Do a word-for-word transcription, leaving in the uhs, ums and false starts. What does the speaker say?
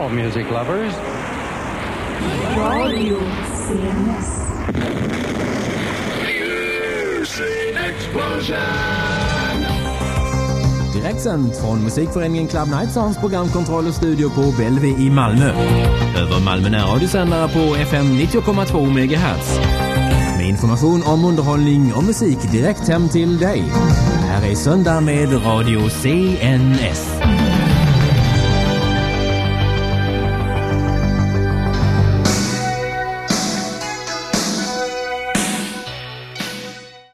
all music lovers. Radio C N S. Music Explosion! Direktsänt från musikföreningen Club Night Sounds programkontroll och studio på Bellevue i Malmö. Över Malmö närradiosändare på F M nittio komma två megahertz. Med information om underhållning och musik direkt hem till dig. Här är söndag med Radio C N S.